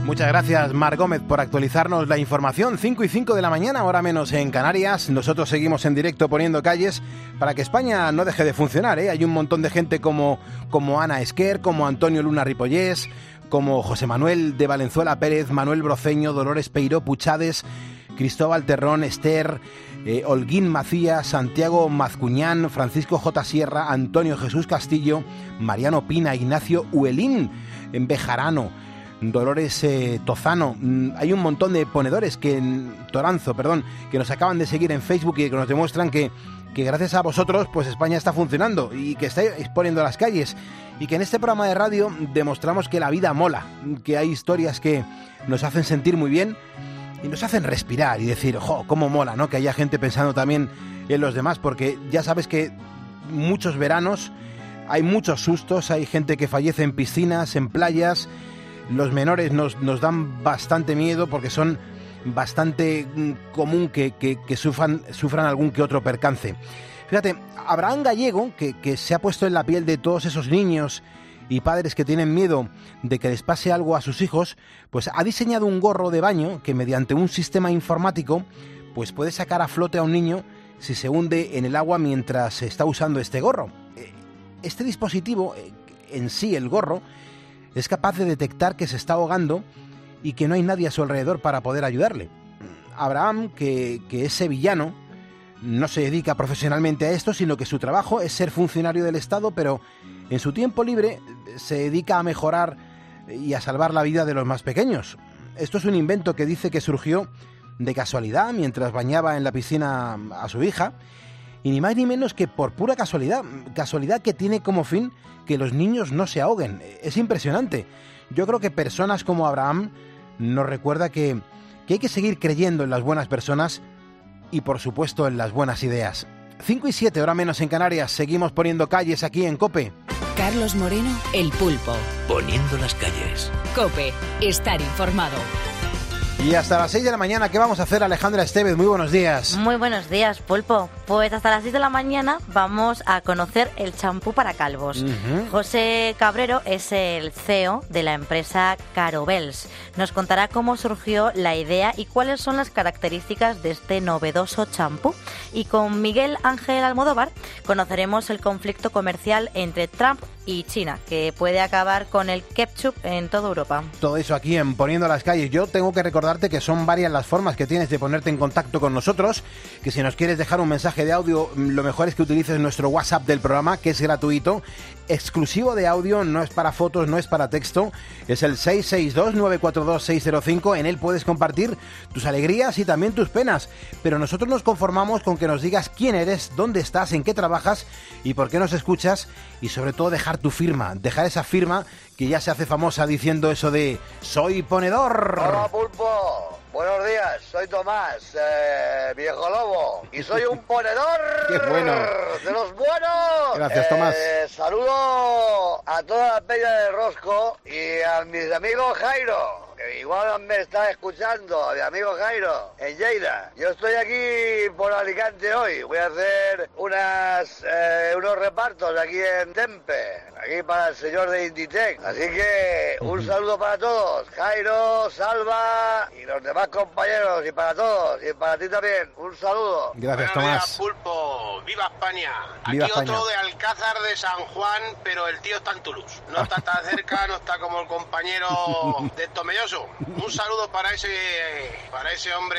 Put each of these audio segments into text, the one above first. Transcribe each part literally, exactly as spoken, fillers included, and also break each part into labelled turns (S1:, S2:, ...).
S1: Muchas gracias, Mar Gómez, por actualizarnos la información. cinco y cinco de la mañana, hora menos en Canarias. Nosotros seguimos en directo poniendo calles para que España no deje de funcionar, ¿eh? Hay un montón de gente como, como Ana Esquer, como Antonio Luna Ripollés, como José Manuel de Valenzuela Pérez, Manuel Broceño, Dolores Peiró Puchades, Cristóbal Terrón, Esther, eh, Holguín Macías, Santiago Mazcuñán, Francisco J. Sierra, Antonio Jesús Castillo, Mariano Pina, Ignacio Uelín, en Bejarano, Dolores eh, Tozano. Hay un montón de ponedores que Toranzo, perdón, que nos acaban de seguir en Facebook y que nos demuestran que, que gracias a vosotros pues España está funcionando y que está exponiendo las calles, y que en este programa de radio demostramos que la vida mola, que hay historias que nos hacen sentir muy bien y nos hacen respirar y decir, jo, cómo mola, ¿no? Que haya gente pensando también en los demás, porque ya sabes que muchos veranos hay muchos sustos, hay gente que fallece en piscinas, en playas. Los menores nos, nos dan bastante miedo porque son bastante común que, que, que sufran, sufran algún que otro percance. Fíjate, Abraham Gallego, que, que se ha puesto en la piel de todos esos niños y padres que tienen miedo de que les pase algo a sus hijos, pues ha diseñado un gorro de baño que mediante un sistema informático pues puede sacar a flote a un niño si se hunde en el agua mientras está usando este gorro. Este dispositivo, en sí el gorro, es capaz de detectar que se está ahogando y que no hay nadie a su alrededor para poder ayudarle. Abraham, que, que es sevillano, no se dedica profesionalmente a esto, sino que su trabajo es ser funcionario del Estado, pero en su tiempo libre se dedica a mejorar y a salvar la vida de los más pequeños. Esto es un invento que dice que surgió de casualidad mientras bañaba en la piscina a su hija, y ni más ni menos que por pura casualidad, casualidad que tiene como fin que los niños no se ahoguen. Es impresionante. Yo creo que personas como Abraham nos recuerda que, que hay que seguir creyendo en las buenas personas y, por supuesto, en las buenas ideas. cinco y siete, hora menos en Canarias. Seguimos poniendo calles aquí en COPE.
S2: Carlos Moreno, El Pulpo.
S3: Poniendo las calles.
S2: COPE, estar informado.
S1: Y hasta las seis de la mañana, ¿qué vamos a hacer, Alejandra Estevez? Muy buenos días.
S4: Muy buenos días, Pulpo. Pues hasta las seis de la mañana vamos a conocer el champú para calvos. Uh-huh. José Cabrero es el C E O de la empresa Carobels. Nos contará cómo surgió la idea y cuáles son las características de este novedoso champú. Y con Miguel Ángel Almodóvar conoceremos el conflicto comercial entre Trump y China, que puede acabar con el ketchup en toda Europa.
S1: Todo eso aquí en Poniendo las Calles. Yo tengo que recordarte que son varias las formas que tienes de ponerte en contacto con nosotros, que si nos quieres dejar un mensaje de audio, lo mejor es que utilices nuestro WhatsApp del programa, que es gratuito, exclusivo de audio, no es para fotos, no es para texto, es el seis seis dos, nueve cuatro dos, seis cero cinco. En él puedes compartir tus alegrías y también tus penas, pero nosotros nos conformamos con que nos digas quién eres, dónde estás, en qué trabajas y por qué nos escuchas, y sobre todo dejar tu firma, dejar esa firma que ya se hace famosa diciendo eso de soy ponedor.
S5: Hola, Pulpo. Buenos días, soy Tomás, eh, viejo lobo, y soy un ponedor.
S1: ¡Qué bueno!
S5: ¡De los buenos!
S1: Gracias, Tomás.
S5: Eh, saludo a toda la peña del Rosco y a mis amigos Jairo, que igual me está escuchando, a mi amigo Jairo, en Lleida. Yo estoy aquí por Alicante hoy, voy a hacer unas eh, unos repartos aquí en Tempe, aquí para el señor de Inditex. Así que un saludo para todos, Jairo, Salva y los demás compañeros, y para todos, y para ti también, un saludo.
S1: Gracias,
S6: Buenos
S1: Tomás.
S6: días, Pulpo, viva España.
S1: Viva
S6: Aquí
S1: España.
S6: Otro de Alcázar de San Juan, pero el tío está en Toulouse. No está tan cerca, no está como el compañero de Tomelloso. Un saludo para ese para ese hombre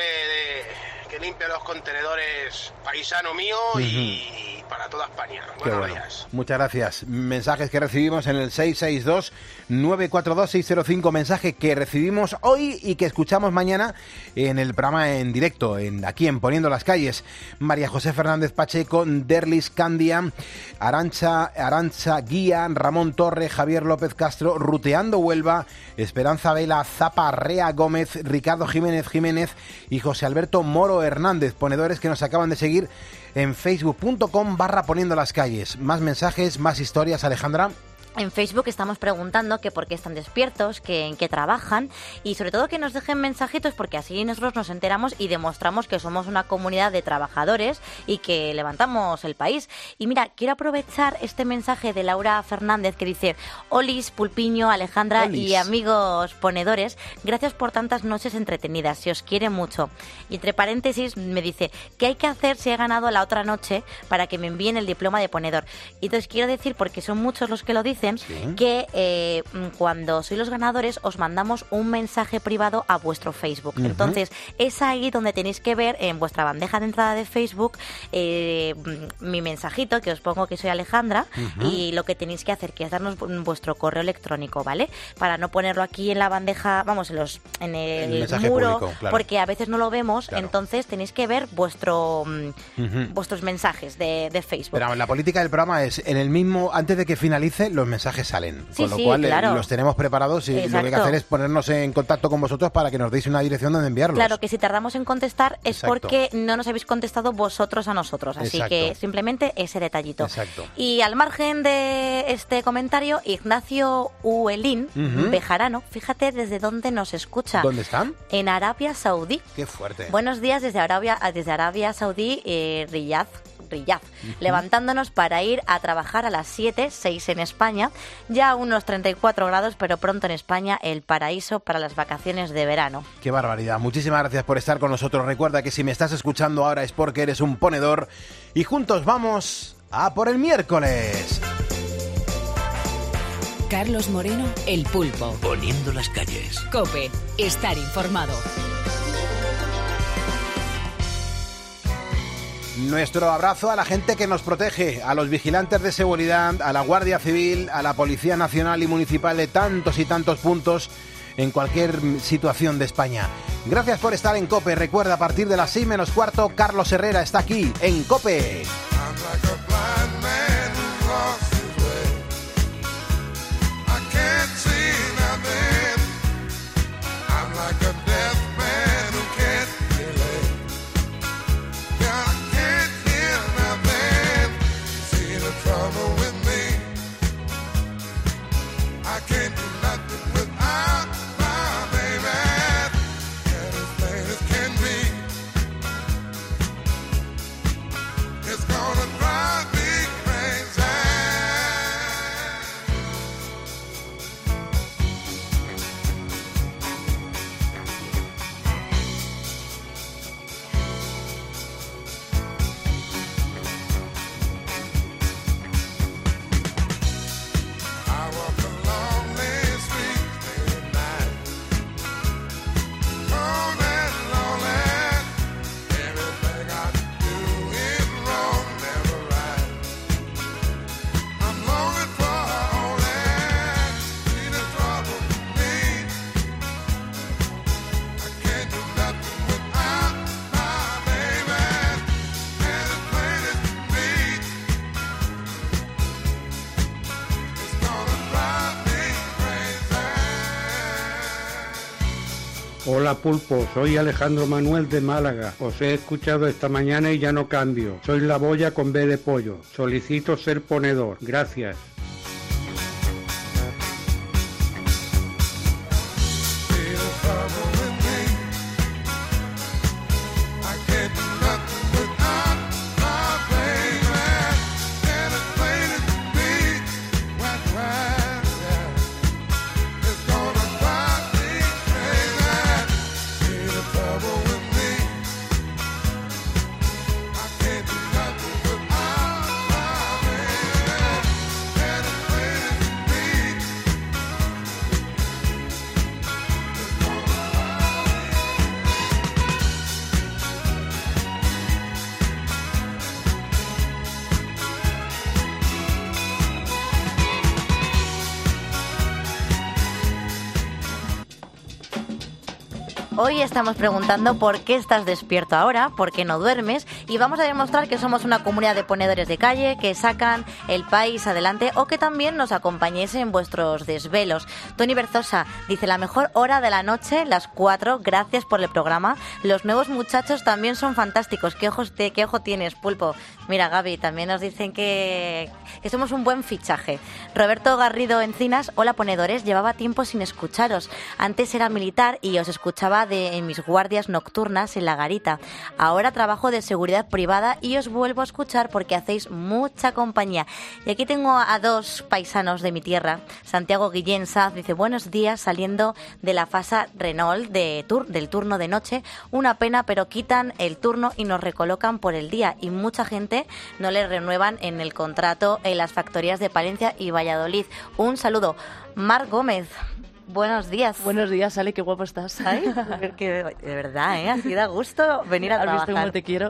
S6: de, que limpia los contenedores, paisano mío, uh-huh. y para toda España.
S1: Qué
S6: Buenos
S1: bueno.
S6: días.
S1: Muchas gracias. Mensajes que recibimos en el seis seis dos, nueve cuatro dos, seis cero cinco, mensaje que recibimos hoy y que escuchamos mañana en el programa en directo, en aquí en Poniendo las Calles. María José Fernández Pacheco, Derlis Candia, Arancha, Arancha Guía, Ramón Torre, Javier López Castro, Ruteando Huelva, Esperanza Vela, Zapa Rea Gómez, Ricardo Jiménez Jiménez y José Alberto Moro Hernández, ponedores que nos acaban de seguir en facebook punto com barra Poniendo las Calles. Más mensajes, más historias, Alejandra.
S4: En Facebook estamos preguntando que por qué están despiertos, que en qué trabajan y sobre todo que nos dejen mensajitos porque así nosotros nos enteramos y demostramos que somos una comunidad de trabajadores y que levantamos el país. Y mira, quiero aprovechar este mensaje de Laura Fernández que dice: Olis, Pulpiño, Alejandra
S1: Olis.
S4: y amigos ponedores, gracias por tantas noches entretenidas, se os quiere mucho. Y entre paréntesis me dice: ¿qué hay que hacer si he ganado la otra noche para que me envíen el diploma de ponedor? Y entonces quiero decir, porque son muchos los que lo dicen, ¿sí? que eh, cuando sois los ganadores os mandamos un mensaje privado a vuestro Facebook. Uh-huh. Entonces es ahí donde tenéis que ver en vuestra bandeja de entrada de Facebook eh, mi mensajito, que os pongo que soy Alejandra, uh-huh. y lo que tenéis que hacer que es darnos vuestro correo electrónico, ¿vale? Para no ponerlo aquí en la bandeja, vamos, en, los, en el, el muro, público, claro. porque a veces no lo vemos, claro. entonces tenéis que ver vuestro uh-huh. vuestros mensajes de, de Facebook.
S1: Pero la política del programa es, en el mismo, antes de que finalice, los mensajes salen,
S4: sí,
S1: con lo
S4: sí,
S1: cual
S4: claro.
S1: los tenemos preparados y
S4: Exacto.
S1: lo que hay que hacer es ponernos en contacto con vosotros para que nos deis una dirección donde enviarlos.
S4: Claro, que si tardamos en contestar es
S1: Exacto.
S4: porque no nos habéis contestado vosotros a nosotros, así
S1: Exacto.
S4: que simplemente ese detallito.
S1: Exacto.
S4: Y al margen de este comentario, Ignacio Uelín, uh-huh. Bejarano, fíjate desde dónde nos escucha.
S1: ¿Dónde están?
S4: En Arabia Saudí.
S1: Qué fuerte.
S4: Buenos días desde Arabia, desde Arabia Saudí, eh, Riyadh. Riyadh, uh-huh. levantándonos para ir a trabajar a las siete, seis en España, ya a unos treinta y cuatro grados, pero pronto en España el paraíso para las vacaciones de verano.
S1: Qué barbaridad, muchísimas gracias por estar con nosotros. Recuerda que si me estás escuchando ahora es porque eres un ponedor y juntos vamos a por el miércoles.
S2: Carlos Moreno, El Pulpo.
S3: Poniendo las calles.
S2: COPE, estar informado.
S1: Nuestro abrazo a la gente que nos protege, a los vigilantes de seguridad, a la Guardia Civil, a la Policía Nacional y Municipal de tantos y tantos puntos en cualquier situación de España. Gracias por estar en COPE. Recuerda, a partir de las seis menos cuarto, Carlos Herrera está aquí en COPE.
S7: Hola Pulpo, soy Alejandro Manuel de Málaga. Os he escuchado esta mañana y ya no cambio. Soy la boya con B de pollo. Solicito ser ponedor. Gracias.
S4: Hoy estamos preguntando por qué estás despierto ahora, por qué no duermes, y vamos a demostrar que somos una comunidad de ponedores de calle que sacan el país adelante o que también nos acompañéis en vuestros desvelos. Tony Berzosa dice: la mejor hora de la noche, las cuatro, gracias por el programa. Los nuevos muchachos también son fantásticos. ¿Qué ojos te, qué ojo tienes, Pulpo? Mira, Gaby, también nos dicen que, que somos un buen fichaje. Roberto Garrido Encinas: hola ponedores, llevaba tiempo sin escucharos. Antes era militar y os escuchaba de, en mis guardias nocturnas en la garita. Ahora trabajo de seguridad privada y os vuelvo a escuchar porque hacéis mucha compañía. Y aquí tengo a dos paisanos de mi tierra. Santiago Guillén Saz dice: buenos días, saliendo de la Fasa Renault de tur, del turno de noche. Una pena, pero quitan el turno y nos recolocan por el día. Y mucha gente no le renuevan en el contrato en las factorías de Palencia y Valladolid. Un saludo. Mar Gómez: buenos días.
S8: Buenos días, Ale, qué guapo estás.
S4: Ay, que, de verdad, ¿eh? Así da gusto venir a
S8: ¿Has
S4: trabajar.
S8: visto cómo te quiero?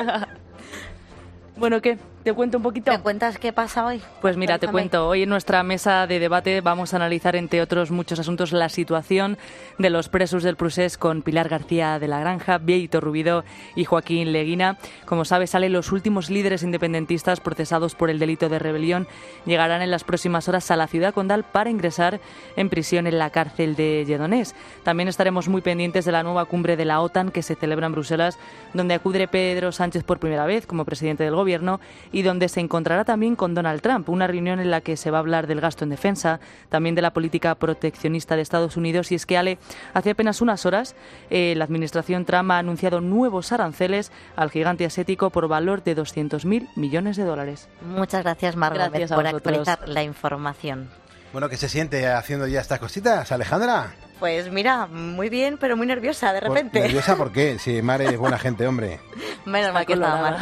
S8: Bueno, ¿qué? ¿Te cuento un poquito?
S4: ¿Te cuentas qué pasa hoy?
S8: Pues mira, te cuento. Hoy en nuestra mesa de debate vamos a analizar, entre otros muchos asuntos, la situación de los presos del Procés con Pilar García de la Granja, Bieito Rubido y Joaquín Leguina. Como sabes, Ale, los últimos líderes independentistas procesados por el delito de rebelión llegarán en las próximas horas a la ciudad condal para ingresar en prisión en la cárcel de Lledoners. También estaremos muy pendientes de la nueva cumbre de la OTAN que se celebra en Bruselas, donde acude Pedro Sánchez por primera vez como presidente del gobierno y donde se encontrará también con Donald Trump, una reunión en la que se va a hablar del gasto en defensa, también de la política proteccionista de Estados Unidos. Y es que, Ale, hace apenas unas horas eh, la administración Trump ha anunciado nuevos aranceles al gigante asiático por valor de doscientos mil millones de dólares.
S4: Muchas gracias, Mar Gómez, por actualizar la información.
S1: Bueno, ¿qué se siente haciendo ya estas cositas, Alejandra?
S4: Pues mira, muy bien, pero muy nerviosa de repente.
S1: ¿Nerviosa por qué? Si Mar es buena gente, hombre.
S4: Menos mal que estaba Mar.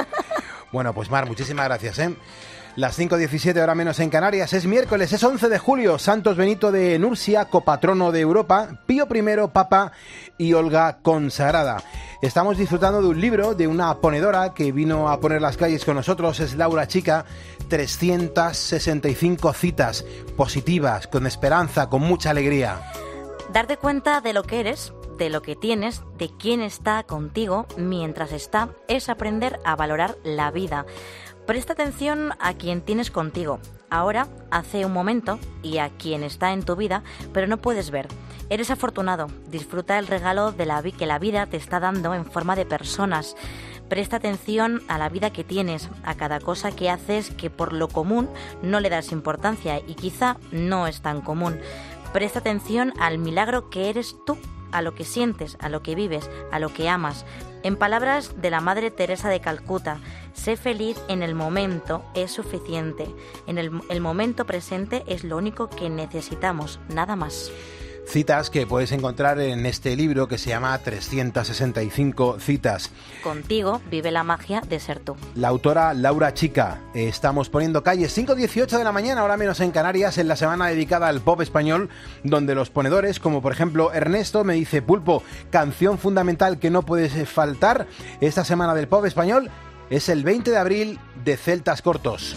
S1: Bueno, pues Mar, muchísimas gracias, ¿eh? Las cinco diecisiete, hora menos en Canarias, es miércoles, es once de julio, Santos Benito de Nursia, copatrono de Europa, Pío I, Papa y Olga Consagrada. Estamos disfrutando de un libro de una ponedora que vino a poner las calles con nosotros, es Laura Chica, trescientas sesenta y cinco citas positivas, con esperanza, con mucha alegría.
S4: Darte cuenta de lo que eres, de lo que tienes, de quién está contigo mientras está, es aprender a valorar la vida. Presta atención a quien tienes contigo, ahora, hace un momento, y a quien está en tu vida, pero no puedes ver. Eres afortunado, disfruta el regalo de la vi- que la vida te está dando en forma de personas. Presta atención a la vida que tienes, a cada cosa que haces que por lo común no le das importancia y quizá no es tan común. Presta atención al milagro que eres tú, a lo que sientes, a lo que vives, a lo que amas. En palabras de la Madre Teresa de Calcuta, sé feliz en el momento, es suficiente. En el, el momento presente es lo único que necesitamos, nada más.
S1: Citas que puedes encontrar en este libro que se llama trescientas sesenta y cinco citas.
S4: Contigo vive la magia de ser tú.
S1: La autora Laura Chica. Estamos poniendo calles, cinco dieciocho de la mañana, ahora menos en Canarias, en la semana dedicada al pop español, donde los ponedores, como por ejemplo Ernesto, me dice: Pulpo, canción fundamental que no puede faltar esta semana del pop español es el veinte de abril de Celtas Cortos.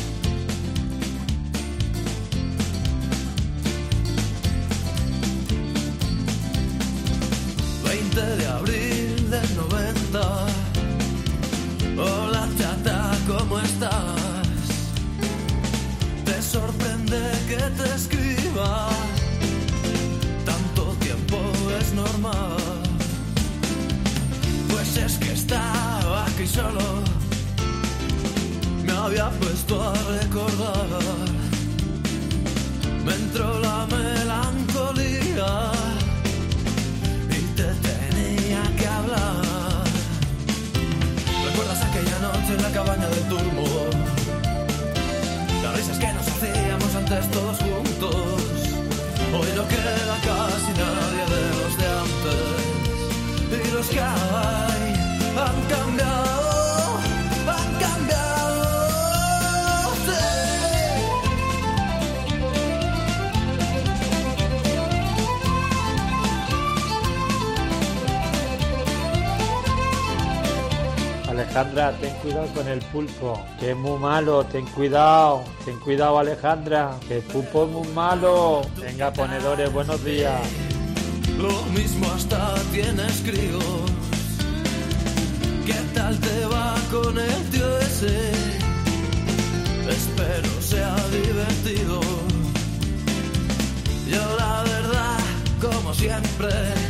S9: De abril del noventa. Hola chata, ¿cómo estás? Te sorprende que te escriba. Tanto tiempo es normal. Pues es que estaba aquí solo. Me había puesto a recordar. Me entró la melancolía. ¿Recuerdas aquella noche en la cabaña del Turbo? Las risas que nos hacíamos antes todos juntos. Hoy no queda casi nadie de los de antes. Y los que hay han cambiado, han cambiado.
S10: Alejandra, ten cuidado con el pulpo, que es muy malo, ten cuidado, ten cuidado Alejandra, que el pulpo es muy malo. Venga, ponedores, buenos días.
S9: lo mismo hasta tienes críos. ¿Qué tal te va con el tío ese? Espero sea divertido. Yo la verdad, como siempre,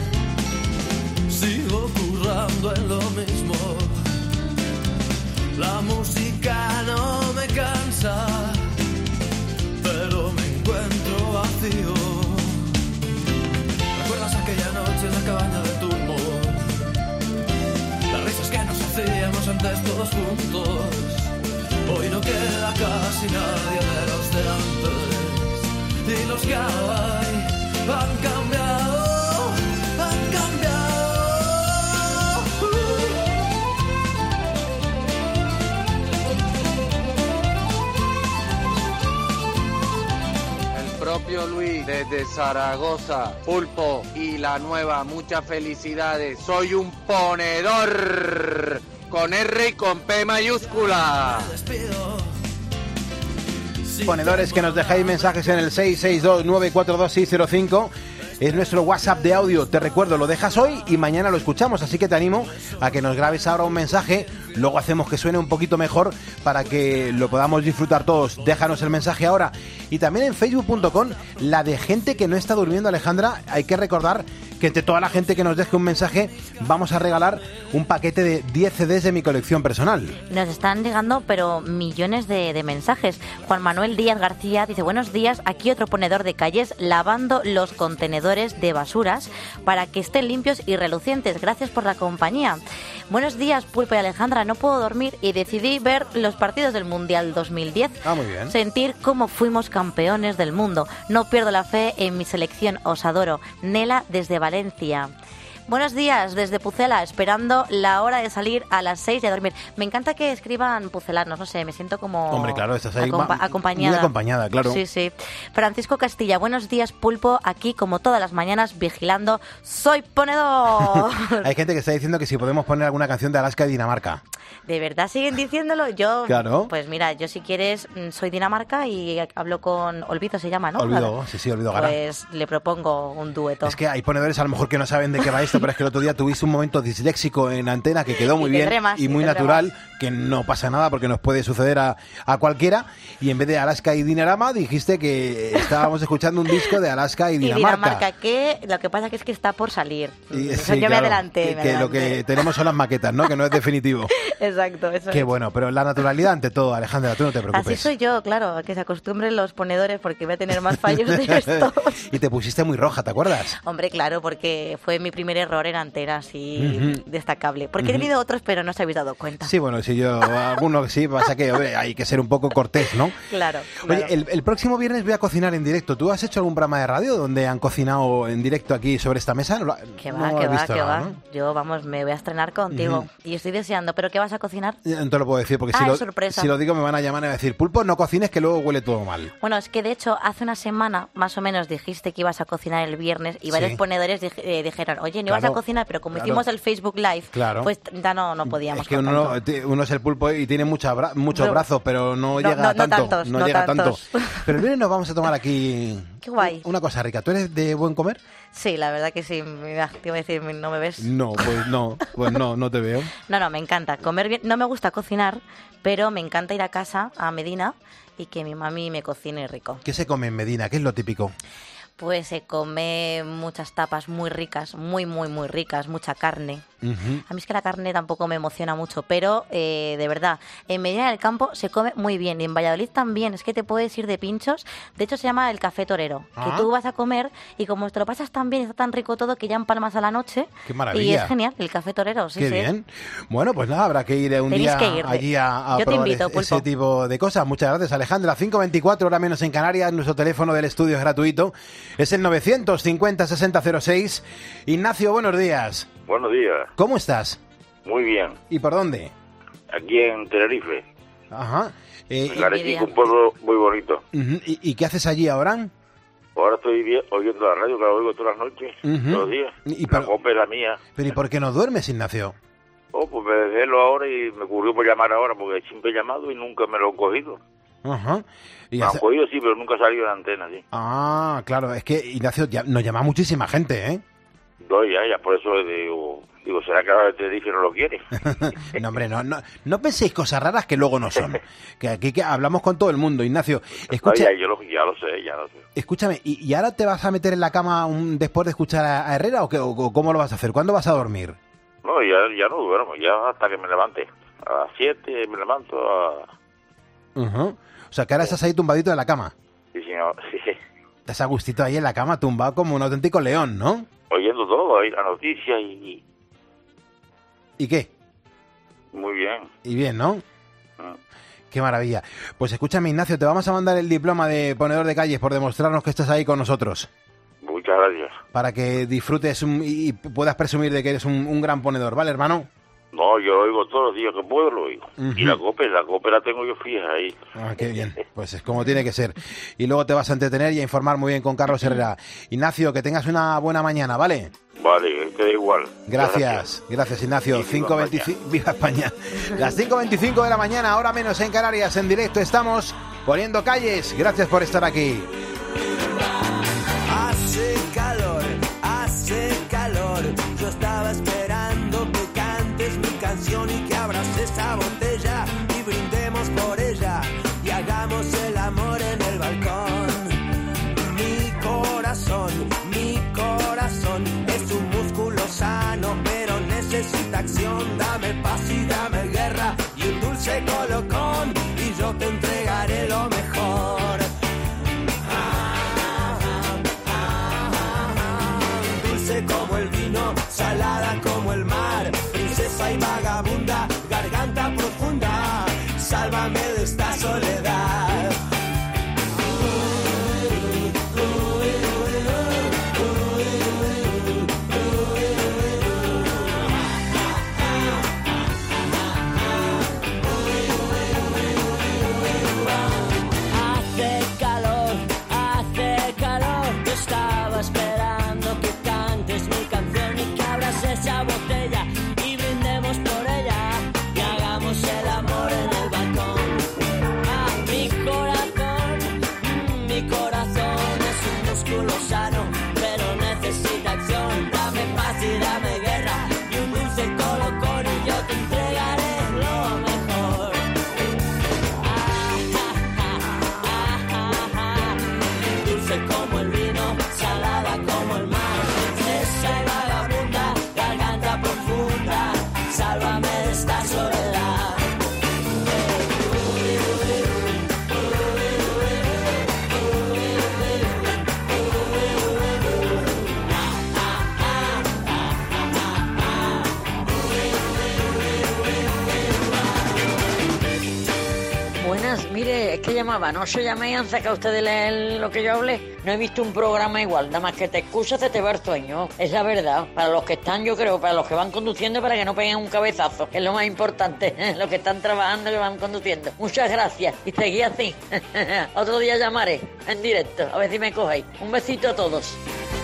S9: sigo currando en lo mismo. La música no me cansa, pero me encuentro vacío. ¿Recuerdas aquella noche en la cabaña de turno? Las risas que nos hacíamos antes todos juntos. Hoy no queda casi nadie de los de antes. Y los que hay han cambiado, han cambiado.
S11: El propio Luis desde Zaragoza. Pulpo y la nueva, muchas felicidades. Soy un ponedor. Con R y con P mayúscula.
S1: Ponedores que nos dejáis mensajes en el seis seis dos nueve cuatro dos seis cero cinco. Es nuestro WhatsApp de audio. Te recuerdo, lo dejas hoy y mañana lo escuchamos. Así que te animo a que nos grabes ahora un mensaje. Luego hacemos que suene un poquito mejor para que lo podamos disfrutar todos. Déjanos el mensaje ahora. Y también en facebook punto com, la de gente que no está durmiendo, Alejandra. Hay que recordar que entre toda la gente que nos deje un mensaje vamos a regalar un paquete de diez C Ds de mi colección personal.
S4: Nos están llegando, pero millones de, de mensajes. Juan Manuel Díaz García dice: buenos días, aquí otro ponedor de calles lavando los contenedores de basuras para que estén limpios y relucientes. Gracias por la compañía. Buenos días, Pulpo y Alejandra. No puedo dormir y decidí ver los partidos del Mundial dos mil diez.
S1: Ah, muy bien.
S4: Sentir cómo fuimos campeones del mundo. No pierdo la fe en mi selección. Os adoro. Nela desde Valencia. Buenos días, desde Pucela, esperando la hora de salir a las seis y a dormir. Me encanta que escriban pucelanos, no sé, me siento como...
S1: Hombre, claro, estás ahí
S4: acompa- acompañada.
S1: Muy acompañada, claro.
S4: Sí, sí. Francisco Castilla, buenos días, Pulpo, aquí como todas las mañanas, vigilando. ¡Soy ponedor!
S1: Hay gente que está diciendo que si podemos poner alguna canción de Alaska y Dinamarca.
S4: ¿De verdad siguen diciéndolo? Yo,
S1: claro.
S4: Pues mira, yo si quieres, soy Dinamarca y hablo con Olvido, se llama, ¿no?
S1: Olvido,
S4: claro.
S1: sí, sí, Olvido Gara.
S4: Pues le propongo un dueto.
S1: Es que hay ponedores a lo mejor que no saben de qué va esto, pero es que el otro día tuviste un momento disléxico en antena que quedó muy
S4: y
S1: bien
S4: más,
S1: y muy
S4: y
S1: natural,
S4: más.
S1: Que no pasa nada porque nos puede suceder a, a cualquiera, y en vez de Alaska y Dinarama dijiste que estábamos escuchando un disco de Alaska y Dinamarca.
S4: Y Dinamarca, que lo que pasa que es que está por salir.
S1: Y,
S4: o sea,
S1: sí,
S4: yo
S1: claro,
S4: me adelanté.
S1: Que,
S4: me
S1: que
S4: adelanté.
S1: lo que tenemos son las maquetas, ¿no? Que no es definitivo.
S4: Exacto, eso
S1: Qué
S4: es.
S1: bueno, pero la naturalidad ante todo, Alejandra, tú no te preocupes.
S4: Así soy yo, claro, que se acostumbren los ponedores porque voy a tener más fallos de estos.
S1: Y te pusiste muy roja, ¿te acuerdas?
S4: Hombre, claro, porque fue mi primer error en antena, así
S1: Uh-huh.
S4: destacable. Porque
S1: Uh-huh.
S4: he tenido otros, pero no os habéis dado cuenta.
S1: Sí, bueno, si yo, alguno sí, pasa que hombre, hay que ser un poco cortés, ¿no?
S4: Claro.
S1: Oye,
S4: claro.
S1: el, el próximo viernes voy a cocinar en directo. ¿Tú has hecho algún programa de radio donde han cocinado en directo aquí sobre esta mesa? No,
S4: Que
S1: no
S4: va,
S1: has
S4: que va,
S1: visto
S4: que
S1: nada,
S4: va.
S1: ¿no?
S4: Yo, vamos, me voy a estrenar contigo.
S1: Ujú.
S4: Y estoy deseando. ¿Pero qué vas a cocinar?
S1: No te lo puedo decir porque
S4: Ah,
S1: si,
S4: es
S1: lo,
S4: sorpresa.
S1: si lo digo me van a llamar y a decir, Pulpo, no cocines que luego huele todo mal.
S4: Bueno, es que de hecho hace una semana más o menos dijiste que ibas a cocinar el viernes y varios
S1: Sí.
S4: ponedores dij- eh, dijeron, oye, no ibas
S1: Claro,
S4: a cocinar, pero como
S1: claro.
S4: hicimos el Facebook Live,
S1: Claro.
S4: pues ya no, no podíamos.
S1: Es que
S4: con
S1: uno,
S4: tanto.
S1: uno es el Pulpo y tiene mucha bra- muchos
S4: No.
S1: brazos, pero no,
S4: No,
S1: llega
S4: no,
S1: a
S4: no
S1: tanto.
S4: tantos, no
S1: llega
S4: tantos.
S1: tanto. Pero el viernes nos vamos a tomar aquí
S4: Qué guay.
S1: una cosa rica. ¿Tú eres de buen comer?
S4: Sí, la verdad que sí. Mira, te iba a decir, ¿no me ves?
S1: No, pues no, pues no, no te veo.
S4: No, no, me encanta comer bien. No me gusta cocinar, pero me encanta ir a casa, a Medina, y que mi mami me cocine rico.
S1: ¿Qué se come en Medina? ¿Qué es lo típico?
S4: Pues se come muchas tapas muy ricas, muy, muy, muy ricas, mucha carne.
S1: Uh-huh.
S4: A mí es que la carne tampoco me emociona mucho, pero eh, de verdad, en Medina del Campo se come muy bien y en Valladolid también. Es que te puedes ir de pinchos. De hecho, se llama el Café Torero,
S1: Ah.
S4: que tú vas a comer y como te lo pasas tan bien y está tan rico todo que ya empalmas a la noche.
S1: ¡Qué maravilla!
S4: Y es genial, el Café Torero, sí,
S1: Qué
S4: sí.
S1: bien. Bueno, pues nada, habrá que ir un
S4: Tenéis
S1: día
S4: que ir.
S1: allí a, a
S4: Yo te
S1: probar
S4: invito,
S1: ese, ese
S4: Pulpo.
S1: tipo de cosas. Muchas gracias, Alejandra. cinco veinticuatro, hora menos en Canarias. Nuestro teléfono del estudio es gratuito. Es el novecientos cincuenta sesenta cero seis. Ignacio, buenos días.
S12: Buenos días.
S1: ¿Cómo estás?
S12: Muy bien.
S1: ¿Y por dónde?
S12: Aquí en Tenerife.
S1: Ajá. Eh,
S12: En Arequipa, un pueblo muy bonito.
S1: uh-huh. ¿Y, ¿Y qué haces allí ahora?
S12: Ahora estoy vi- oyendo la radio, que la oigo todas las noches,
S1: Ujú.
S12: todos los días.
S1: Y
S12: la
S1: pero-
S12: copa es la mía.
S1: ¿Pero y por qué no duermes, Ignacio?
S12: Oh, pues me dejé lo ahora y me ocurrió por llamar ahora, porque siempre he llamado y nunca me lo han cogido.
S1: Ajá. Y
S12: Me han
S1: hace-
S12: cogido, sí, pero nunca ha salido de antena, sí.
S1: Ah, claro, es que Ignacio ya, nos llama muchísima gente, ¿eh?
S12: No, ya, ya, por eso digo, digo, ¿será que ahora te dice no lo quiere?
S1: No, hombre, no, no, no penséis cosas raras que luego no son. Que aquí que hablamos con todo el mundo, Ignacio. Escucha,
S12: No, ya, yo lo, ya lo sé, ya lo sé.
S1: Escúchame, ¿y, y ahora te vas a meter en la cama un, después de escuchar a, a Herrera o, qué, o, o cómo lo vas a hacer? ¿Cuándo vas a dormir?
S12: No, ya, ya no duermo, ya hasta que me levante. A las siete me levanto a...
S1: Uh-huh. O sea, que ahora estás ahí tumbadito en la cama.
S12: Sí, señor, sí.
S1: Estás a gustito ahí en la cama, tumbado como un auténtico león, ¿no?
S12: Oyendo todo, ahí la noticia y...
S1: ¿Y qué?
S12: Muy bien.
S1: Y bien, ¿no? Qué maravilla. Pues escúchame, Ignacio, te vamos a mandar el diploma de ponedor de calles por demostrarnos que estás ahí con nosotros.
S12: Muchas gracias.
S1: Para que disfrutes un, y puedas presumir de que eres un, un gran ponedor, ¿vale, hermano?
S12: No, yo lo oigo todos los días que puedo, lo oigo.
S1: Uh-huh.
S12: Y la copa, la copa la tengo yo fija ahí.
S1: Ah, qué bien. Pues es como tiene que ser. Y luego te vas a entretener y a informar muy bien con Carlos Herrera. Ignacio, que tengas una buena mañana, ¿vale?
S12: Vale, queda igual.
S1: Gracias, gracias, gracias Ignacio. cinco veinticinco, viva España. Las cinco veinticinco de la mañana, ahora menos en Canarias, en directo estamos poniendo calles. Gracias por estar aquí.
S9: Hace calor, hace calor. Yo estaba esperando que cantes mi canción y que abras esa botella y brindemos por ella y hagamos el amor en el balcón. Mi corazón, mi corazón es un músculo sano, pero necesita acción. Dame paz y dame guerra y un dulce colocón y yo te entregaré lo mejor. Como el vino, salada como el mar, princesa y vagabunda, garganta profunda, sálvame de esta soledad. Hace calor, hace calor, yo estaba esperando que mi canción y que abras esa botella y brindemos por ella y hagamos el amor en el balcón. Ah, mi corazón, mm, mi corazón es un músculo sano, pero necesita acción. Dame paz y dame guerra y un dulce colocón y yo te entregaré lo mejor. Ah, ah, ah, ah, ah, ah. Dulce como el vino, salada como el mar. Sálvame de esta soledad.
S13: Buenas, mire, es que llamaba, no se llame y han sacado ustedes leer lo que yo hablé. No he visto un programa igual, nada más que te excusas, se te va el sueño. Es la verdad, para los que están, yo creo, para los que van conduciendo, para que no peguen un cabezazo, que es lo más importante, los que están trabajando, que van conduciendo. Muchas gracias, y seguí así. Otro día llamaré, en directo, a ver si me cogéis. Un besito a todos.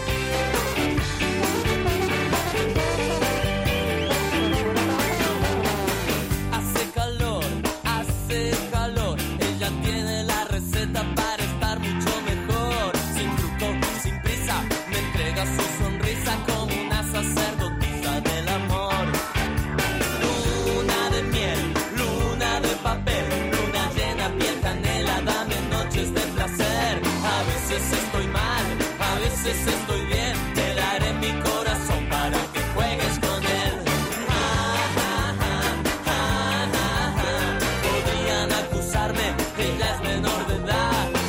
S9: Para estar mucho mejor, sin fruto, sin prisa, me entrega su sonrisa como una sacerdotisa del amor. Luna de miel, luna de papel, luna llena, piel canela, dame noches de placer. A veces estoy mal, a veces estoy bien, te daré mi corazón para que juegues con él. Ah, ah, ah, ah, ah, ah. Podrían acusarme que ya es menor de edad.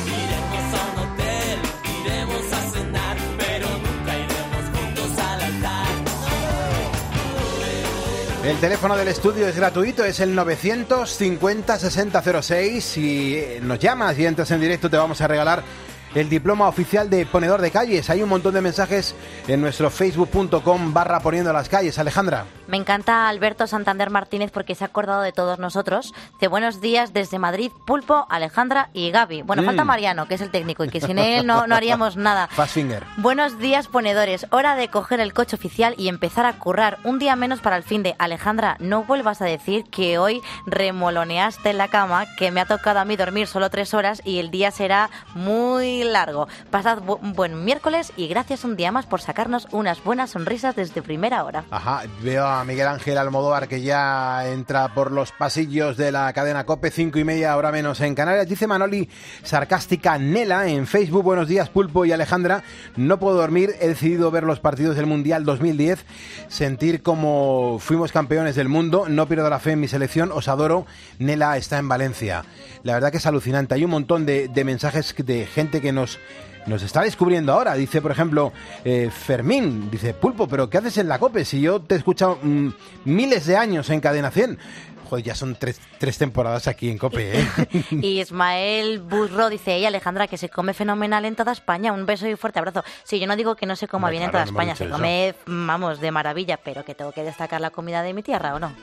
S1: El teléfono del estudio es gratuito, es el novecientos cincuenta sesenta cero seis. Si nos llamas y entras en directo te vamos a regalar el diploma oficial de ponedor de calles. Hay un montón de mensajes en nuestro facebook punto com barra poniendo las calles. Alejandra.
S4: Me encanta Alberto Santander Martínez porque se ha acordado de todos nosotros. De buenos días desde Madrid, Pulpo, Alejandra y Gaby. Bueno, mm. falta Mariano, que es el técnico, y que sin él no, no haríamos nada.
S1: Fast finger.
S4: Buenos días, ponedores. Hora de coger el coche oficial y empezar a currar. Un día menos para el fin de. Alejandra, no vuelvas a decir que hoy remoloneaste en la cama, que me ha tocado a mí dormir solo tres horas y el día será muy y largo. Pasad bu- un buen miércoles y gracias un día más por sacarnos unas buenas sonrisas desde primera hora.
S1: Ajá, veo a Miguel Ángel Almodóvar que ya entra por los pasillos de la cadena COPE, cinco y media, hora menos en Canarias. Dice Manoli, sarcástica Nela, en Facebook: buenos días, Pulpo y Alejandra. No puedo dormir, he decidido ver los partidos del Mundial dos mil diez, sentir como fuimos campeones del mundo, no pierdo la fe en mi selección, os adoro. Nela está en Valencia. La verdad que es alucinante. Hay un montón de, de mensajes de gente que nos... Nos está descubriendo ahora. Dice, por ejemplo, eh, Fermín, dice: Pulpo, ¿pero qué haces en la COPE? Si yo te he escuchado mmm, miles de años en Cadena cien. Joder, ya son tres, tres temporadas aquí en COPE, ¿eh?
S4: Y Ismael Burro dice: ella, Alejandra, que se come fenomenal en toda España. Un beso y un fuerte abrazo. Sí, yo no digo que no se coma
S1: Hombre,
S4: bien
S1: claro,
S4: en
S1: no
S4: toda
S1: hemos
S4: España. Se
S1: dicho
S4: come,
S1: eso.
S4: vamos, de maravilla, pero que tengo que destacar la comida de mi tierra, ¿o no?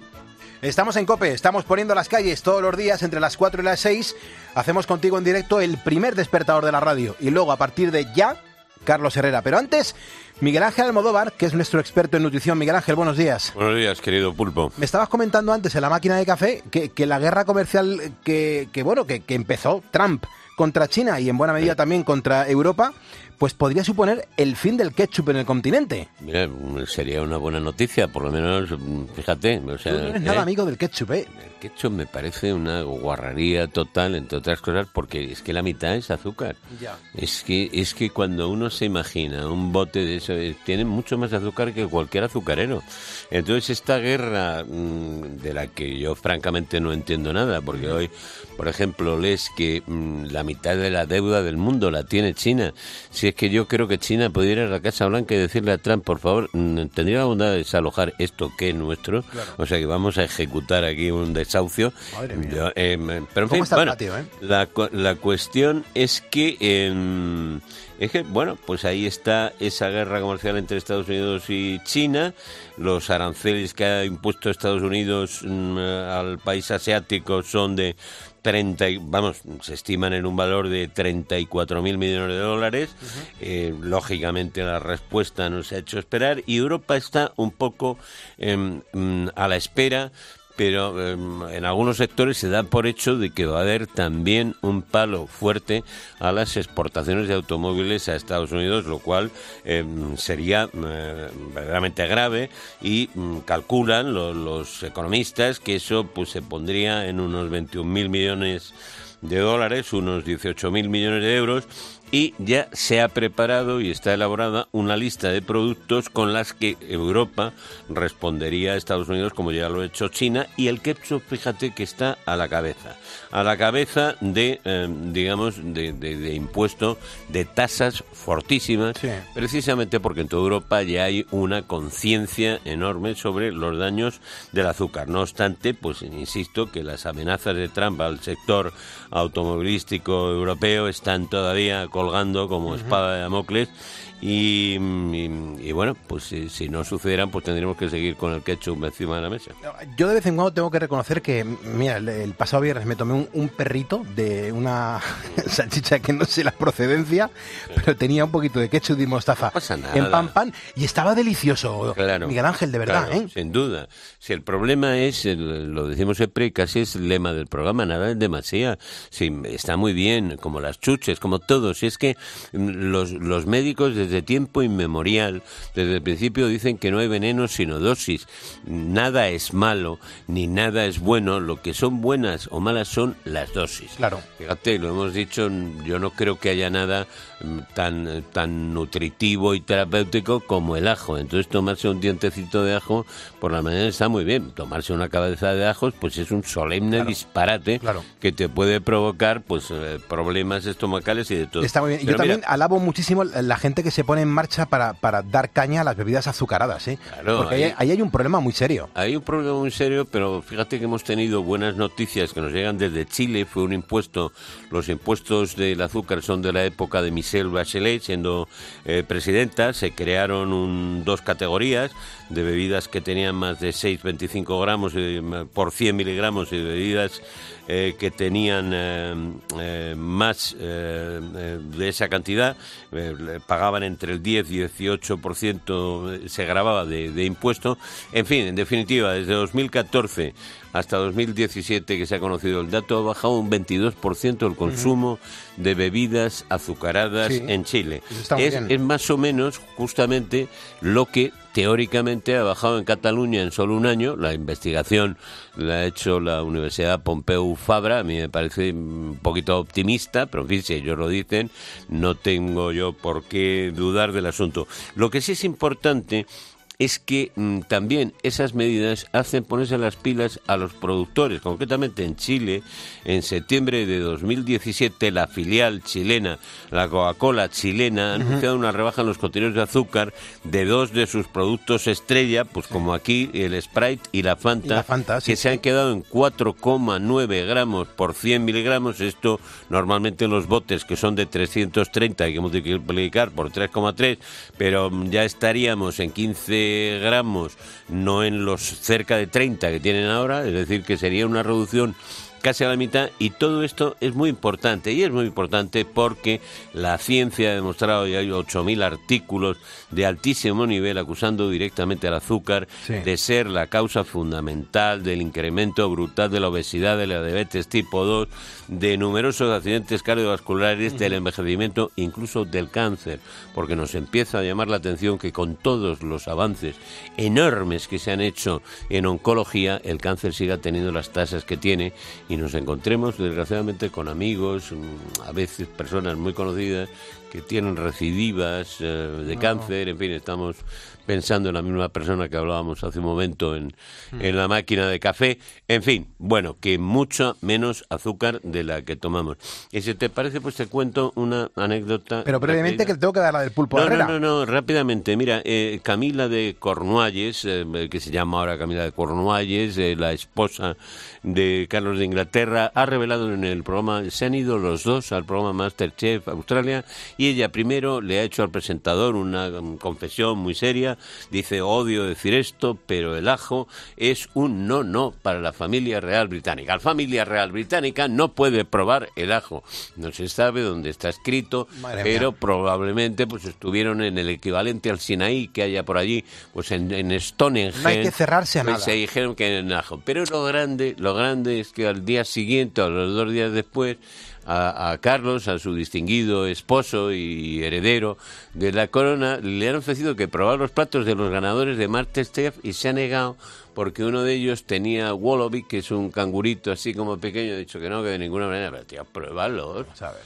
S1: Estamos en COPE, estamos poniendo las calles todos los días entre las cuatro y las seis. Hacemos contigo en directo el primer despertador de la radio. Y luego, a partir de ya, Carlos Herrera. Pero antes, Miguel Ángel Almodóvar, que es nuestro experto en nutrición. Miguel Ángel, buenos días.
S14: Buenos días, querido Pulpo.
S1: Me estabas comentando antes en la máquina de café que, que la guerra comercial que, que bueno, que, que empezó Trump contra China y en buena medida también contra Europa, pues podría suponer el fin del ketchup en el continente.
S14: Mira, sería una buena noticia, por lo menos, fíjate. O sea,
S1: Tú no eres nada
S14: ¿eh?
S1: amigo del ketchup, ¿eh?
S14: El ketchup me parece una guarrería total, entre otras cosas, porque es que la mitad es azúcar.
S1: Ya.
S14: Es que es que cuando uno se imagina un bote de eso, eh, tiene mucho más azúcar que cualquier azucarero. Entonces esta guerra mmm, de la que yo francamente no entiendo nada, porque hoy, por ejemplo, lees que mmm, la mitad de la deuda del mundo la tiene China. Si es que yo creo que China podría ir a la Casa Blanca y decirle a Trump: por favor, mmm, tendría la bondad de desalojar esto que es nuestro. Claro. O sea que vamos a ejecutar aquí un desahucio.
S1: Madre mía.
S14: Yo, eh, pero en fin,
S1: está
S14: bueno,
S1: el patio, eh?
S14: la, la cuestión es que... Eh, Es que, bueno, pues ahí está esa guerra comercial entre Estados Unidos y China, los aranceles que ha impuesto Estados Unidos mmm, al país asiático son de treinta, vamos, se estiman en un valor de treinta y cuatro mil millones de dólares. Uh-huh. Eh, lógicamente la respuesta nos ha hecho esperar y Europa está un poco eh, a la espera. Pero eh, en algunos sectores se da por hecho de que va a haber también un palo fuerte a las exportaciones de automóviles a Estados Unidos, lo cual eh, sería eh, verdaderamente grave y mm, calculan lo, los economistas que eso pues se pondría en unos veintiún mil millones de dólares, unos dieciocho mil millones de euros. Y ya se ha preparado y está elaborada una lista de productos con las que Europa respondería a Estados Unidos, como ya lo ha hecho China, y el ketchup, fíjate que está a la cabeza, a la cabeza de, eh, digamos, de, de, de impuesto, de tasas fortísimas, sí. Precisamente porque en toda Europa ya hay una conciencia enorme sobre los daños del azúcar. No obstante, pues insisto que las amenazas de Trump al sector automovilístico europeo están todavía colgando como espada de Damocles y, y, y bueno, pues si, si no sucedieran, pues tendremos que seguir con el ketchup encima de la mesa.
S1: Yo de vez en cuando tengo que reconocer que, mira, el, el pasado viernes me tomé un, un perrito de una salchicha que no sé la procedencia, sí. Pero tenía un poquito de ketchup y mostaza.
S14: No pasa nada.
S1: En pan pan y estaba delicioso.
S14: Claro,
S1: Miguel Ángel, de verdad,
S14: claro,
S1: ¿eh?
S14: Sin duda. Si el problema es, el, lo decimos siempre, casi es el lema del programa, nada es demasiado. Sí, está muy bien, como las chuches, como todo. Si es que los, los médicos desde tiempo inmemorial, desde el principio dicen que no hay veneno sino dosis. Nada es malo, ni nada es bueno. Lo que son buenas o malas son las dosis.
S1: Claro.
S14: Fíjate, lo hemos dicho, yo no creo que haya nada tan, tan nutritivo y terapéutico como el ajo. Entonces tomarse un dientecito de ajo por la mañana está muy bien. Tomarse una cabeza de ajos pues es un solemne claro. disparate claro. que te puede provocar pues eh, problemas estomacales y de todo.
S1: Está muy bien. Pero yo mira, también alabo muchísimo la gente que se pone en marcha para, para dar caña a las bebidas azucaradas, ¿eh?
S14: Claro,
S1: porque ahí, ahí, ahí hay un problema muy serio.
S14: Hay un problema muy serio, pero fíjate que hemos tenido buenas noticias que nos llegan desde Chile. Fue un impuesto, los impuestos del azúcar son de la época de Michelle Bachelet siendo eh, presidenta. Se crearon un, dos categorías de bebidas que tenían más de seis coma veinticinco gramos eh, por cien miligramos y de bebidas eh, que tenían eh, eh, más eh, de esa cantidad, eh, pagaban entre el diez y dieciocho por ciento se grababa de, de impuesto. En fin, en definitiva, desde dos mil catorce hasta dos mil diecisiete, que se ha conocido el dato, ha bajado un veintidós por ciento el consumo uh-huh. de bebidas azucaradas sí. en Chile. Es, es más o menos justamente lo que teóricamente ha bajado en Cataluña en solo un año. La investigación la ha hecho la Universidad Pompeu Fabra. A mí me parece un poquito optimista, pero en fin, si ellos lo dicen, no tengo yo por qué dudar del asunto. Lo que sí es importante es que mmm, también esas medidas hacen ponerse las pilas a los productores. Concretamente en Chile, en septiembre de dos mil diecisiete, la filial chilena, la Coca-Cola chilena, ha uh-huh. anunciado una rebaja en los contenidos de azúcar de dos de sus productos estrella, pues como aquí el Sprite y la Fanta, y la Fanta sí, que sí. se han quedado en cuatro coma nueve gramos por cien miligramos. Esto normalmente en los botes, que son de trescientos treinta, hay que multiplicar por tres coma tres, pero ya estaríamos en quince gramos, no en los cerca de treinta que tienen ahora, es decir, que sería una reducción casi a la mitad, y todo esto es muy importante, y es muy importante porque la ciencia ha demostrado, y hay ocho mil artículos de altísimo nivel acusando directamente al azúcar sí. de ser la causa fundamental del incremento brutal de la obesidad, de la diabetes tipo dos, de numerosos accidentes cardiovasculares, uh-huh. del envejecimiento, incluso del cáncer, porque nos empieza a llamar la atención que con todos los avances enormes que se han hecho en oncología, el cáncer siga teniendo las tasas que tiene, y nos encontremos desgraciadamente con amigos, a veces personas muy conocidas que tienen recidivas eh, de no. cáncer. En fin, estamos pensando en la misma persona que hablábamos hace un momento en, mm. en la máquina de café. En fin, bueno, que mucha menos azúcar de la que tomamos. Y si te parece, pues te cuento una anécdota.
S1: Pero previamente rápida. Que tengo que dar la del pulpo
S14: no,
S1: Herrera.
S14: No, no, no, rápidamente. Mira, eh, Camila de Cornualles, eh, que se llama ahora Camila de Cornualles, eh, la esposa de Carlos de Inglaterra, ha revelado en el programa, se han ido los dos al programa MasterChef Australia, y ella primero le ha hecho al presentador una um, confesión muy seria. Dice: odio decir esto, pero el ajo es un no no para la familia real británica. La familia real británica no puede probar el ajo. No se sabe dónde está escrito, Madre pero mía. Probablemente pues estuvieron en el equivalente al Sinaí que haya por allí, pues en, en Stonehenge.
S1: No hay que cerrarse a
S14: pues
S1: nada.
S14: Se dijeron que en ajo. Pero lo grande, lo grande es que al día siguiente, o los dos días después, A, a Carlos, a su distinguido esposo y heredero de la corona, le han ofrecido que probar los platos de los ganadores de MasterChef, y se ha negado porque uno de ellos tenía wallaby, que es un cangurito así como pequeño. Ha dicho que no, que de ninguna manera. Pero tío, pruébalos,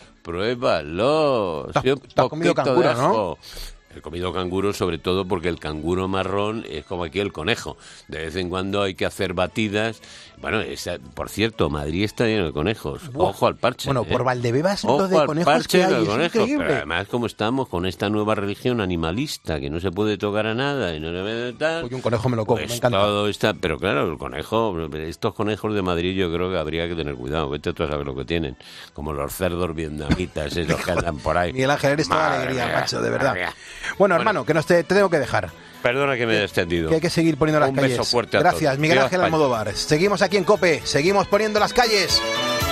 S14: pruébalos.
S1: ¿Te has comido canguro, no?
S14: He comido canguro sobre todo porque el canguro marrón es como aquí el conejo. De vez en cuando hay que hacer batidas. Bueno, esa, por cierto, Madrid está lleno de conejos. Buah. Ojo al parche.
S1: Bueno,
S14: ¿eh?
S1: por Valdebebas
S14: Ojo
S1: lo de conejos
S14: parche,
S1: que hay
S14: de
S1: es
S14: conejos,
S1: increíble.
S14: pero además, como estamos con esta nueva religión animalista, que no se puede tocar a nada y no se puede tal...
S1: Oye, un conejo me lo como,
S14: pues
S1: me encanta.
S14: Todo está, pero claro, el conejo, estos conejos de Madrid yo creo que habría que tener cuidado. Vete tú a saber lo que tienen. Como los cerdos vietnamitas, esos que andan por ahí.
S1: Miguel Ángel, eres toda alegría, mía, macho, de verdad. Bueno, bueno, hermano, que nos te, te tengo que dejar.
S14: Perdona que me haya extendido.
S1: Que hay que seguir poniendo las
S14: Un
S1: calles.
S14: beso fuerte a
S1: Gracias,
S14: todos.
S1: Miguel
S14: Viva
S1: Ángel
S14: España.
S1: Almodóvar. Seguimos aquí en COPE, seguimos poniendo las calles.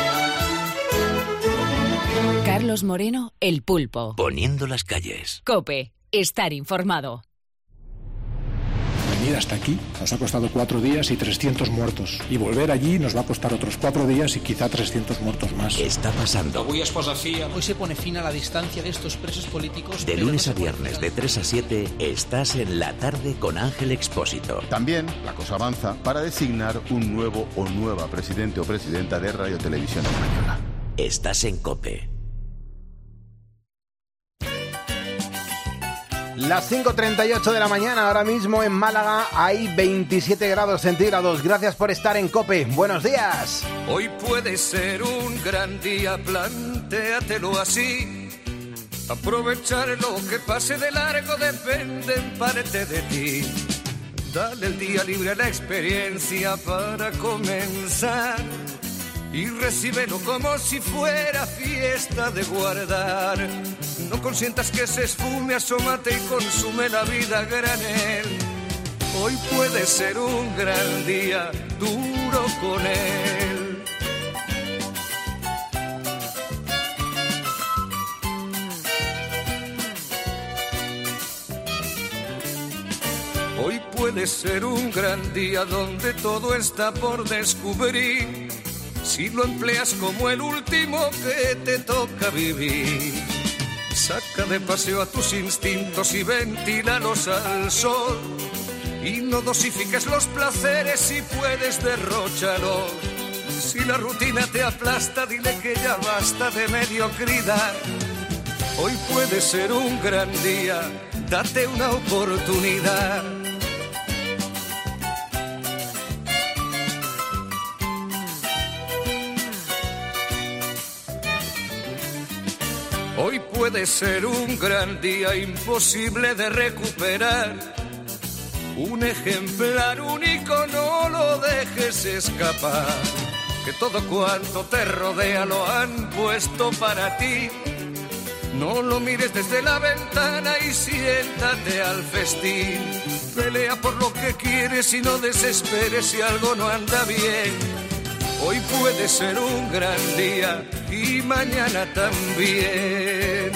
S2: Carlos Moreno, El Pulpo.
S3: Poniendo las calles.
S2: COPE, estar informado.
S15: Venir hasta aquí nos ha costado cuatro días y trescientos muertos. Y volver allí nos va a costar otros cuatro días y quizá trescientos muertos más.
S3: Está pasando.
S16: Avui es posa fi. Hoy se pone fin a la distancia de estos presos políticos.
S3: De lunes a viernes de tres a siete estás en La Tarde con Ángel Expósito.
S17: También la cosa avanza para designar un nuevo o nueva presidente o presidenta de Radio Televisión Española.
S3: Estás en COPE.
S1: Las cinco treinta y ocho de la mañana, ahora mismo en Málaga hay veintisiete grados centígrados. Gracias por estar en COPE. Buenos días.
S9: Hoy puede ser un gran día, plantéatelo así. Aprovechar lo que pase de largo depende en parte de ti. Dale el día libre a la experiencia para comenzar. Y recíbelo como si fuera fiesta de guardar. No consientas que se esfume, asómate y consume la vida a granel. Hoy puede ser un gran día, duro con él.
S18: Hoy puede ser un gran día donde todo está por descubrir, si lo empleas como el último que te toca vivir. Saca de paseo a tus instintos y ventílalos al sol, y no dosifiques los placeres si puedes derróchalos. Si la rutina te aplasta, dile que ya basta de mediocridad. Hoy puede ser un gran día, date una oportunidad. Hoy puede ser un gran día imposible de recuperar. Un ejemplar único, no lo dejes escapar. Que todo cuanto te rodea lo han puesto para ti. No lo mires desde la ventana y siéntate al festín. Pelea por lo que quieres y no desesperes si algo no anda bien. Hoy puede ser un gran día y mañana también.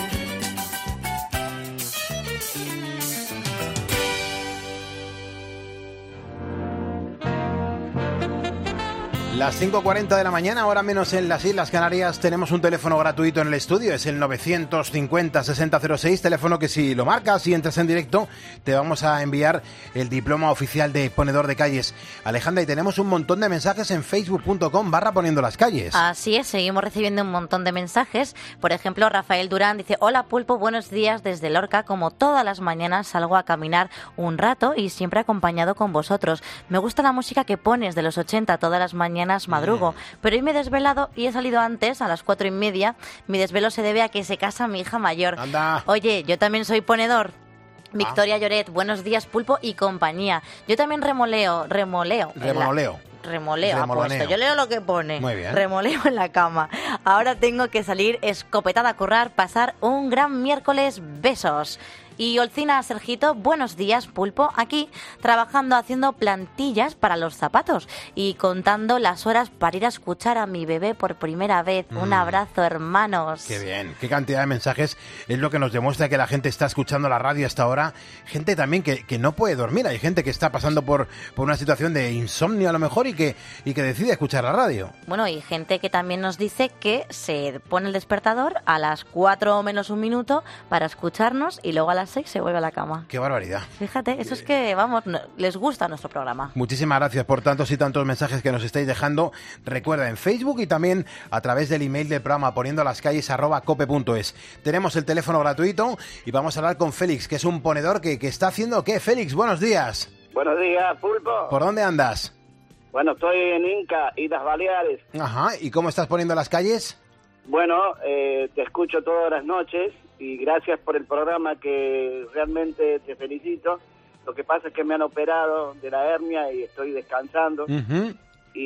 S1: Las cinco cuarenta de la mañana, ahora menos en las Islas Canarias. Tenemos un teléfono gratuito en el estudio, es el novecientos cincuenta, sesenta cero seis, teléfono que si lo marcas y entras en directo te vamos a enviar el diploma oficial de ponedor de calles. Alejandra, y tenemos un montón de mensajes en facebook punto com barra poniendo las calles.
S4: Así es, seguimos recibiendo un montón de mensajes. Por ejemplo, Rafael Durán dice: hola Pulpo, buenos días desde Lorca. Como todas las mañanas salgo a caminar un rato y siempre acompañado con vosotros. Me gusta la música que pones de los ochenta todas las mañanas. Madrugo, pero hoy me he desvelado y he salido antes, a las cuatro y media. Mi desvelo se debe a que se casa mi hija mayor.
S1: Anda.
S4: Oye, yo también soy ponedor. Victoria ah. Lloret, buenos días Pulpo y compañía. Yo también remoleo, remoleo.
S1: Remoleo.
S4: Remoleo, apuesto. Yo leo lo que pone.
S1: Muy bien.
S4: Remoleo en la cama. Ahora tengo que salir escopetada a currar, pasar un gran miércoles. Besos. Y Olcina Sergito, buenos días Pulpo, aquí trabajando haciendo plantillas para los zapatos y contando las horas para ir a escuchar a mi bebé por primera vez. Mm. Un abrazo, hermanos.
S1: Qué bien, qué cantidad de mensajes, es lo que nos demuestra que la gente está escuchando la radio hasta ahora. Gente también que, que no puede dormir, hay gente que está pasando por, por una situación de insomnio a lo mejor y que, y que decide escuchar la radio.
S4: Bueno, y gente que también nos dice que se pone el despertador a las cuatro menos un minuto para escucharnos y luego a las seis se vuelve a la cama.
S1: ¡Qué barbaridad!
S4: Fíjate, eso es que, vamos, no, les gusta nuestro programa.
S1: Muchísimas gracias por tantos y tantos mensajes que nos estáis dejando. Recuerda, en Facebook y también a través del email del programa poniendo las calles arroba cope punto es. Tenemos el teléfono gratuito y vamos a hablar con Félix, que es un ponedor que, que está haciendo... ¿Qué, Félix? Buenos días.
S19: Buenos días, Pulpo.
S1: ¿Por dónde andas?
S19: Bueno, estoy en Inca, Islas Baleares.
S1: Ajá, ¿y cómo estás poniendo las calles?
S19: Bueno, eh, te escucho todas las noches y gracias por el programa, que realmente te felicito. Lo que pasa es que me han operado de la hernia y estoy descansando. Uh-huh.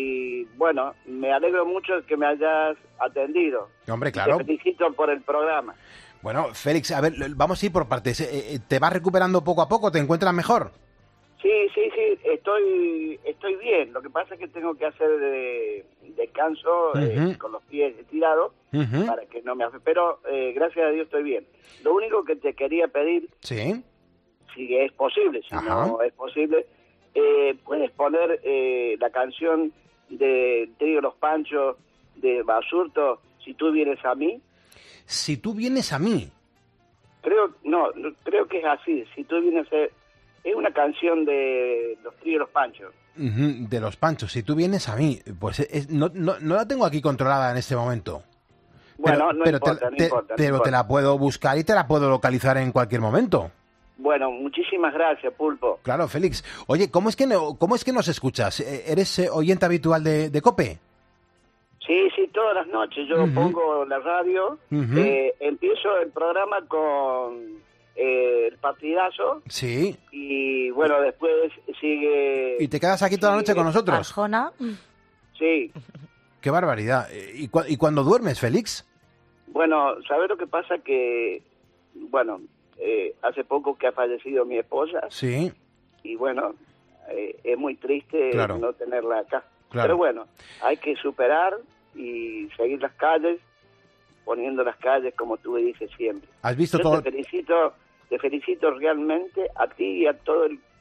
S19: Y bueno, me alegro mucho que me hayas atendido.
S1: Hombre, claro.
S19: Te felicito por el programa.
S1: Bueno, Félix, a ver, vamos a ir por partes. ¿Te vas recuperando poco a poco? ¿Te encuentras mejor?
S19: Sí, sí, sí, estoy estoy bien. Lo que pasa es que tengo que hacer de, descanso uh-huh. eh, con los pies estirados uh-huh. para que no me afecte. Pero eh, gracias a Dios estoy bien. Lo único que te quería pedir,
S1: sí,
S19: si es posible, si Ajá. no es posible, eh, puedes poner eh, la canción de Trío Los Panchos de Basurto, Si tú vienes a mí.
S1: Si tú vienes a mí.
S19: Creo, no, creo que es así. Si tú vienes a... Es una canción de los Tríos Los Panchos.
S1: Uh-huh, de Los Panchos. Si tú vienes a mí, pues es, no, no, no la tengo aquí controlada en este momento.
S19: Bueno,
S1: pero,
S19: no,
S1: pero
S19: importa,
S1: te,
S19: no importa.
S1: Pero
S19: no
S1: te
S19: importa.
S1: la puedo buscar y te la puedo localizar en cualquier momento.
S19: Bueno, muchísimas gracias, Pulpo.
S1: Claro, Félix. Oye, ¿cómo es que, no, cómo es que nos escuchas? ¿Eres oyente habitual de, de COPE?
S19: Sí, sí, todas las noches yo uh-huh. pongo la radio, uh-huh. eh, empiezo el programa con... Eh, el partidazo.
S1: Sí.
S19: Y bueno, después sigue...
S1: ¿Y te quedas aquí toda la noche con nosotros?
S4: Arjona.
S19: Sí.
S1: Qué barbaridad. ¿Y, cu- ¿Y cuándo duermes, Félix?
S19: Bueno, ¿sabes lo que pasa? Que, bueno, eh, hace poco que ha fallecido mi esposa.
S1: Sí.
S19: Y bueno, eh, es muy triste
S1: claro.
S19: no tenerla acá.
S1: Claro.
S19: Pero bueno, hay que superar y seguir las calles, poniendo las calles como tú dices siempre.
S1: ¿Has visto
S19: Yo
S1: todo?
S19: Te felicito... Te felicito realmente a ti y a todo el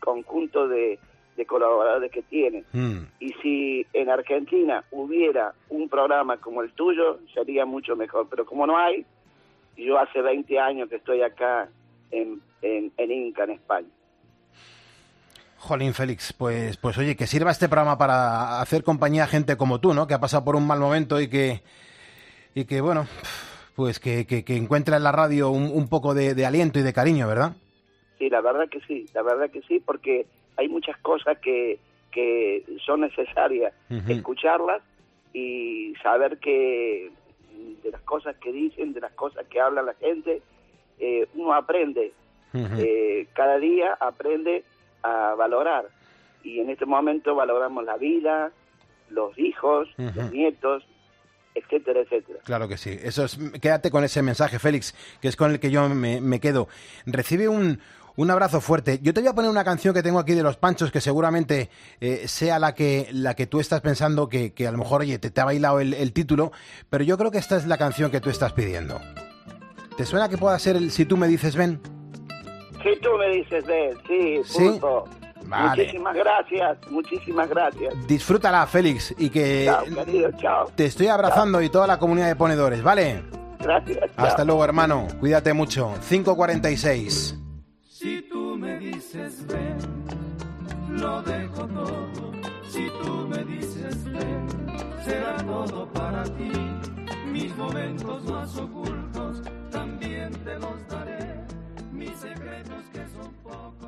S19: conjunto de, de colaboradores que tienen.
S1: Mm.
S19: Y si en Argentina hubiera un programa como el tuyo, sería mucho mejor. Pero como no hay, yo hace veinte años que estoy acá en, en, en Inca, en España.
S1: Jolín, Félix, pues, pues oye, que sirva este programa para hacer compañía a gente como tú, ¿no? Que ha pasado por un mal momento y que, y que bueno, pues que, que, que encuentra en la radio un, un poco de, de aliento y de cariño, ¿verdad?
S19: Sí, la verdad que sí, la verdad que sí, porque hay muchas cosas que, que son necesarias
S1: Uh-huh.
S19: escucharlas y saber que de las cosas que dicen, de las cosas que habla la gente, eh, uno aprende,
S1: Uh-huh.
S19: eh, cada día aprende a valorar, y en este momento valoramos la vida, los hijos,
S1: Uh-huh.
S19: los nietos, etcétera, etcétera.
S1: Claro que sí. Eso es, quédate con ese mensaje, Félix, que es con el que yo me, me quedo. Recibe un, un abrazo fuerte. Yo te voy a poner una canción que tengo aquí de Los Panchos, que seguramente eh, sea la que la que tú estás pensando, que, que a lo mejor, oye, te, te ha bailado el, el título, pero yo creo que esta es la canción que tú estás pidiendo. ¿Te suena que pueda ser el Si tú me dices ven?
S19: Si tú me dices ven, sí,
S1: ¿Sí?
S19: Pulpo.
S1: Vale.
S19: Muchísimas gracias, muchísimas gracias.
S1: Disfrútala, Félix, y que
S19: Chao, querido, chao.
S1: te estoy abrazando y toda la comunidad de ponedores, ¿vale?
S19: Gracias.
S1: Hasta luego, hermano. Cuídate mucho. cinco cuarenta y seis.
S9: Si tú me dices ven, lo dejo todo. Si tú me dices ven, será todo para ti. Mis momentos más ocultos también te los daré. Mis secretos que son pocos.